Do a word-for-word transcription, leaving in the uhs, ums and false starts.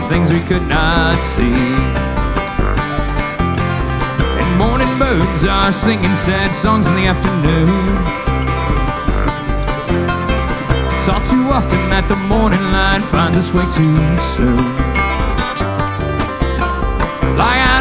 things we could not see. And morning birds are singing sad songs in the afternoon. It's all too often that the morning light finds its way too soon. Fly